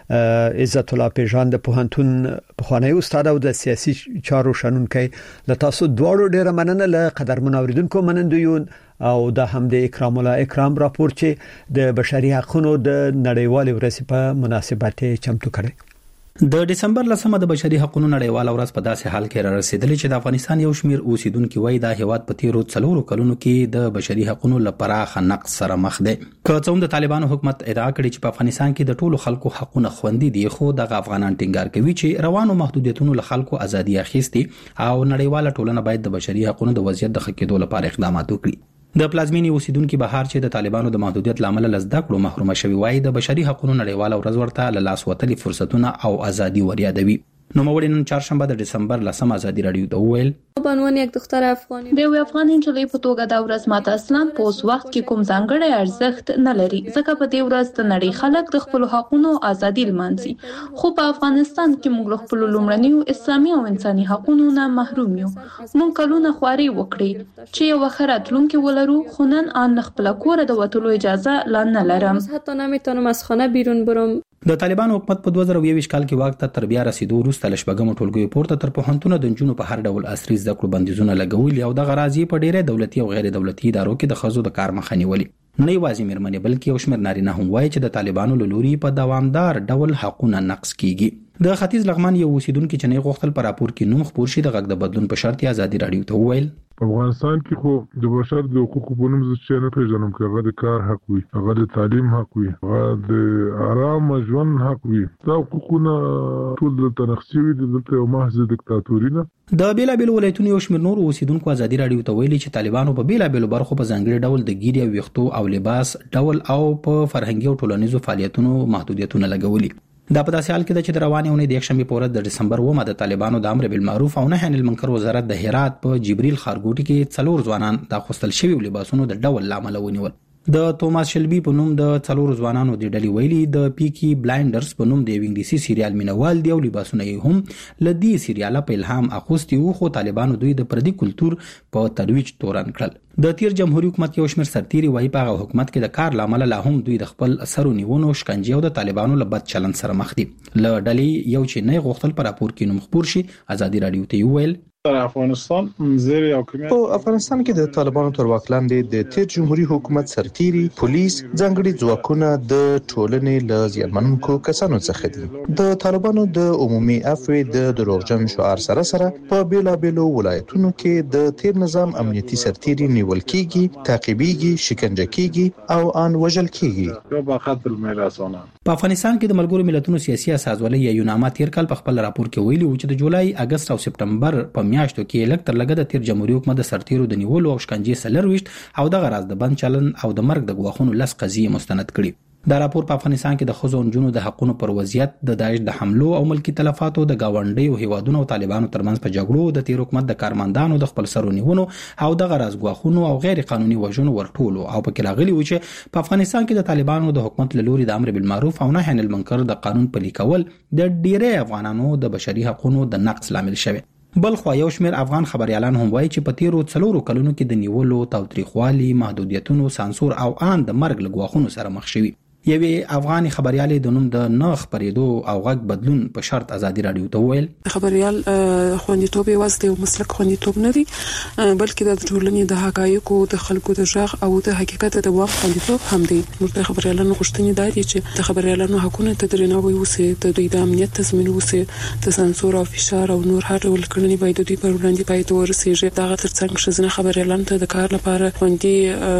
عزت الله پیژان د پوهنتون په خانه استاد او د سیاسي چارو شنونکي ل تاسو دواړو ډیر مننه ل قدرمن اوریدونکو منندوی او د هم د اکرام الله اکرام راپور چې د بشري حقوقو د نړیوال ورځ په مناسبت چمتو کړي. د دسمبر لسمه د بشري حقوقو نړیواله ورځ په داسې حال کې را رسیدلې چې د افغانستان یو شمیر اوسیدونکو وایي د هیواد په تیرو څلورو کلونو کې د بشري حقوقو لپاره نقص سره مخ دي. که څوم د طالبانو حکومت ادعا کړي چې په افغانستان کې د ټولو خلکو حقوقونه خوندي دي خو د افغانان ټینګار کوي چې روانو محدودیتونو له خلکو ازادي اخیستي او نړیواله ټولنه باید د بشري حقوقو د وضعیت د ښه کېدو لپاره اقدامات وکړي. د پلازمینی اوسیدونکو بهار چې د طالبانو د محدودیت لامل لزده کړو محروم شوی وای د بشري حقوقو نړیواله ورځ ورته له لاس وتلي فرصتونه او ازادي وریادوي. نو موري نن چهارشنبه د دسمبر لسم ازادي رادیو ته ویل به عنوان یک دختر افغانی د یو افغان نجلۍ په توګه دا ورځ ماته اصلا په اوس وخت کې کوم ځانګړی ارزښت نه لري ځکه په دې ورځ د نړۍ خلک د خپل حقوقو او ازادي لمانځي. خو په افغانستان کې موږ له خپل لومړنیو اسلامي او انساني حقوقو نه محروم یو. موږ کلونه خواري وکړي چې یو خیرات لونکي ولرو خو نن ان خپل کور د وټولو اجازه لا نه لرم. حتی نمیتونم از خانه بیرون برم. د طالبان حکومت په دوه زره یو کال کې واک ته تر بیا رسیدو وروسته لشبګم ټولګي پورته تر پوهنتون د جنونو په هر ډول عصري زده کړو بندیزونه لګولي او د غرازي په ډیره دولتي او غیر دولتي ادارو کې د خزو د کار مخه نیولې. نه یوازې مېرمنې بلکې یو شمېر نارینه هم وایي چې د طالبانو له لوري په دوامدار ډول حقوقونه نقض کیږي. د ختیځ لغمان یو اوسیدونکو چې نه غوښتل پر راپور کې نوم خپور شي د غږ د بدلون په شرط ازادي رادیو ته وویل په افغانستان کې خو د بشر د حقوقو په نوم چې نه پیژنم چې هغه د کار حق وي، هغه د تعلیم حق وي، هغه د آرام ژوند حق وي. دا حقوقونه ټول د تنقصي وي د محض دیکتاتوري نه. د بیلابیل ولایتونو یو شمېر نور اوسیدونکو ازادي رادیو ته ویلي چې طالبانو په بیلابیل برخو په ځانګړي ډول د ګیري او ویښتو او لباس ډول او په فرهنګي او ټولنیزو فعالیتونو محدودیتونه لګولي. دا په داسې حال کې چې د روانې اونۍ د یکشنبې په ورځ د دسمبر اوومه د طالبانو د امر بالمعروف او نهي عن المنکر وزارت د هرات په جبريل خارګوټي کې څلور ځوانان د خوستل شوی لباسونو د ډول لامل ونیول. د توماس شلبي په نوم د څلور ځوانانو د ډلې ویلي د پیکی بلایندرز په نوم د انګلیسي سریال مینوال دی او لباسونه یې هم لدی سریال په الهام اخوستي وو خو طالبانو دوی د پردي کلچر په ترویج تورن کړل. د تیر جمهوریت حکومت یو شمېر سرتيري وایي په حکومت کې د کار لامل لا هم دوی د خپل سرونیونو شکنجه او د طالبانو له بد چلند سره مخ دي. ل ډلې یو چې نه غوښتل پر راپور کې نوم خپور شي ازادي رادیو ته ویل در افغانستان زیر حکومت په افغانستان کې د طالبانو تر واک لاندې د تیر جمهوریت حکومت سرتيري پولیس ځانګړي ځواکونه د ټولنې له زیانمنونکو کسانو څخه دي. د طالبانو د عمومي عفو د دروغجن شعار سره سره په بیلابېلو ولایتونو کې د تیر نظام امنیتي سرتيري نیول کیږي، تعقیبېږي، شکنجه کیږي او ان وژل کیږي. یا با قتل میرسانه. په افغانستان کې د ملګرو ملتونو سیاسي اساسولۍ یا یوناما تیر کال په خپل راپور کې ویلي و چې د جولای، اگست او سپتمبر په میاشتو کې لکټر لګه د تیر جمهوریت حکومت د سرتیرو د نیولو او شکنجې سلرويشت او د غراز د بند چلن او د مرګ د غواخونو لس قضیې مستند کړي. دا راپور په افغانستان کې د خزو انجونو د حقونو پر وضعیت، د داعش د حملو او ملکی تلفاتو، د گاونډي او هیوادونو او طالبانو ترمنځ په جګړو، د تیر حکومت د کارمندانو د خپل سرونیونو او د غراز غواخونو او غیر قانوني وژنو ورټولو او په کې راغلي و چې په افغانستان کې د طالبانو د حکومت له لوري د امر بالمعروف او نهي عن المنکر د قانون پلي کول د ډیری افغانانو د بشري حقوقو د نقض لامل شوی. بل خو یو شمېر افغان خبريالان هم وایي چې په تیرو څلورو کلونو کې د نیولو، تاوتریخوالي، محدودیتونو، سانسور او ان د مرګ لګواخونو سره مخ شوي. یوې افغاني خبريالې د نوم د نه خبرېدو او غږ بدلون په شرط ازادي رادیو ته ویل خبريال خوندیتوب یوازې د مسلک خوندیتوب نه دی بلکې د ټولنې د حقایقو، د خلکو د ژغ او د حقیقت د دوام خوندیتوب هم دی. موږ د خبريالانو غوښتنې دي چې د خبريالانو حقوقو ته درناوی وشي، د دوی د امنیت تضمین وشي، د سانسور او فشار او نور هر ډول کړنې باید د دوی پر وړاندې پای ته ورسیږي. دا ترڅنګ شزنه خبريالانو ته د کار لپاره خوندي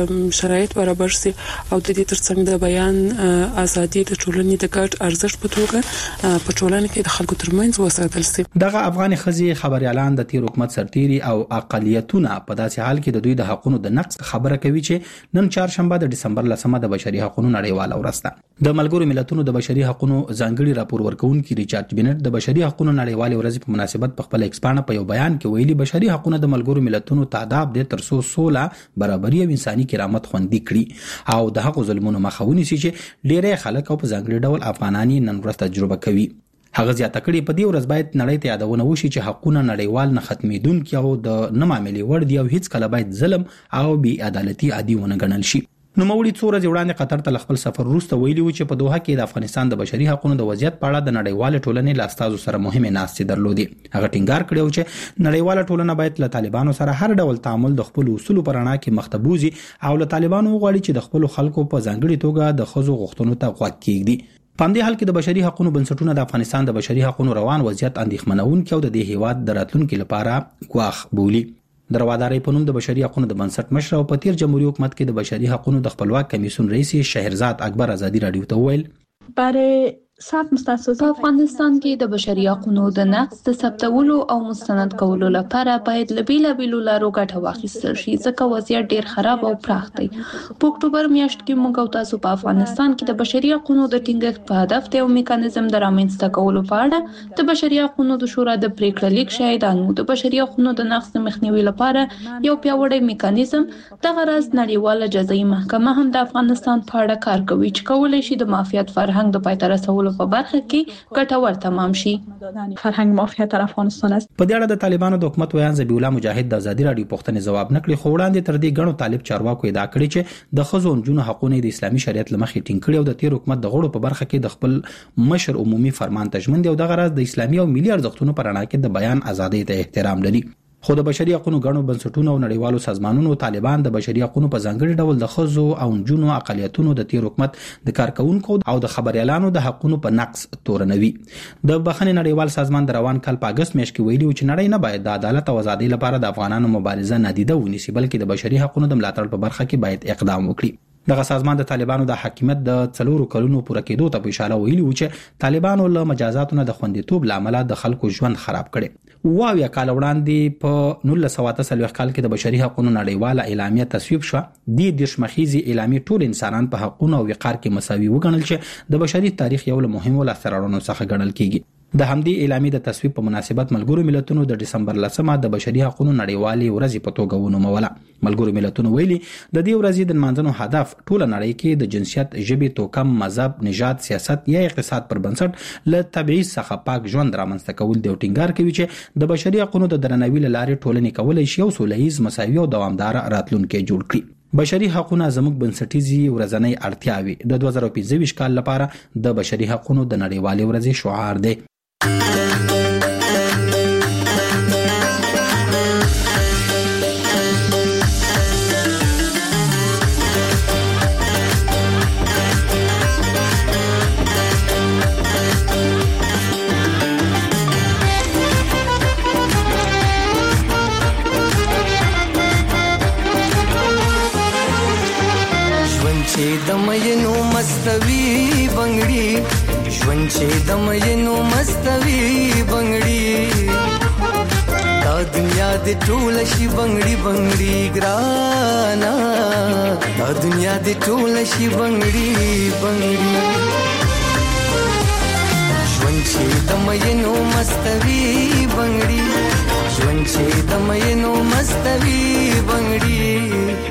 شرایط برابر شي او د دې ترڅنګ د بیان ازادي د ټولنې د ګډ ارزښت په توګه په ټولنه کې د خلکو ترمنځ وساتل شي. دغه افغاني خزي خبريالان د تیر حکومت سرتيري او اقالیتونه په داسې حال کې د دوی د حقوقو د نقض خبره کوي چې نن چهارشنبه د دسمبر لسمه د بشري حقوقو نړیواله ورځ ده. د ملګرو ملتونو د بشري حقوقو ځانګړي راپور ورکونکي ریچارډ بنټ د بشري حقوقو نړیواله ورځ په مناسبت په خپل ایکسپانه په یو بیان کې ویلي بشري حقوقو د ملګرو ملتونو تعهد د ترسو سوله، برابري او انساني کرامت خوندي کړي او د حقوقو ظلمونو مخه ونیسي چې ډېری خلک او په ځانګړي ډول افغانانی نن ورځ تجربه کوي. هغه زیاته کړي په دې ورځ باید نړۍ ته یادونه وشي چې حقوقونه نړیوال نه ختمېدونکي او د نه معاملې وړ دي او هیڅ کله باید ظلم او بې عدالتي عادي ونه ګڼل شي. نو مولوی څو ورځې وړاندې قطر ته خپل سفر وروسته ویلي و چې په دوحه کې د افغانستان د بشري حقوقو د وضعیت په اړه د نړیوال ټولنې له استازو سره مهمه ناستې درلودې. هغه ټینګار کړی و چې نړیوال ټولنه باید له طالبانو سره هر ډول تعامل د خپل اصول پر اړه کې مختبوزي او له طالبانو غواړي چې د خپل خلکو په ځانګړي توګه د خزو غوښتنو ته غوږ کېږدي. په دې حال کې د بشري حقوقو بنسټونه د افغانستان د بشري حقوقو روان وضعیت اندېښمنونکي او د دې هیواد د راتلونکو لپاره ګواښ بولي. د روادارۍ په نوم د بشري حقوقو د بنسټ مشر او په تیر جمهوریت حکومت کې د بشري حقوقو د خپلواک کمیسیون رئیس شهرزاد اکبر ازادي رادیو ته ویل برای ثبت مستند په افغانستان کې د بشري حقوقو د نقض د ثبتولو او مستند کولو لپاره باید له بیلابېلو لارو ګټه واخیستل شي ځکه وضعیت ډیر خراب او پراخ دی. په اکتوبر میاشت کې موږ او تاسو په افغانستان کې د بشري حقوقو د ټینګښت په هدف د یو میکانیزم د رامنځته کولو په اړه د بشري حقوقو د شورا د پریکړه لیک شاهدان وو. د بشري حقوقو د نقض مخنیوي لپاره یو پیاوړی میکانیزم د غرض نړیواله جزایي محکمه هم د افغانستان په اړه کار کوي چې کولای شي د مافیات فرهنګ د پای ته رسولو په برخه کې ګټور تمام شي. فرهنګ مافیات در افغانستان است. په دې اړه د طالبانو د حکومت ویان ذبیح الله مجاهد د ازادي رادیو پوښتنې ځواب نکړي خو وړاندې تر دې غنو طالب چارواکو ادعا کړې چې د خزو انجونو حقوقو د اسلامي شریعت لمخې ټینګ کړي او د تیر حکومت د غړو په برخه کې د خپل مشر عمومي فرمان تجمن دی او د غرض د اسلامي او ملي ارزښتونو پر اړه کې د بیان ازادۍ ته احترام لري. خو د بشري حقوقو غړو بنسټونو او نړیوالو سازمانونو طالبان د بشري حقوقو په ځانګړي ډول د خزو او انجونو اقالیتونو د تیر حکومت د کارکونکو او د خبريالانو د حقوقو په نقض تورنوي. د بخښنې نړیوال سازمان د روان کال په اگست میاشت کې ویلي چې نړۍ نه باید د عدالت او ازادۍ لپاره د افغانانو مبارزه نادیده ونیسي بلکې د بشري حقوقو د ملاتړ په برخه کې باید اقدام وکړي. دغه سازمان د طالبانو د حاکمیت د څلورو کلونو پوره کېدو ته په اشاره ویلي و چې طالبانو له مجازاتونو د خوندیتوب لامل د خلکو ژوند خراب کړي. واویا کال وړاندې په نولس سوه اته څلوېښت کال کې د بشري حقوقو نړیواله اعلامیه تصویب شو. د دې شمخیزي اعلامیه ټول انسانان په حقوقو او وقار کې مساوي وګڼل چې د بشري تاریخ یو له مهمو لاسته راوړنو څخه ګڼل کیږي. د همدې اعلامیې د تصویب په مناسبت ملګرو ملتونو د دسمبر لسمه د بشري حقوقو نړیوالې ورځ په توګه ونوموله. ملګرو ملتونو ویلي د دې ورځې د منځنو هدف ټول نړۍ کې د جنسیت، ژبې، توکم، مذهب، نژاد، سیاست یا اقتصاد پر بنسټ له تبعیض څخه پاک ژوند رامنځته کول دی او ټینګار کوي چې د بشري حقوقو د درناوي لارې ټولنې کولای شي او سولهییز، مساوي او دوامدار راتلونکی جوړ کړي. بشري حقوقونه زموږ بنسټیزي ورځنۍ اړتیاوي د دوه زره پنځه ویشت کال لپاره د بشري حقوقو د نړیوالې ورځې شعار دی. چې د مینو مستوي بنگړي ژوند چې د مینو مستوي بنگړي دا دنیا د ټول شي بنگړي بنگړي ګرانا دا دنیا د ټول شي بنگړي بنگړي ژوند چې د مینو مستوي بنگړي ژوند چې د مینو مستوي بنگړي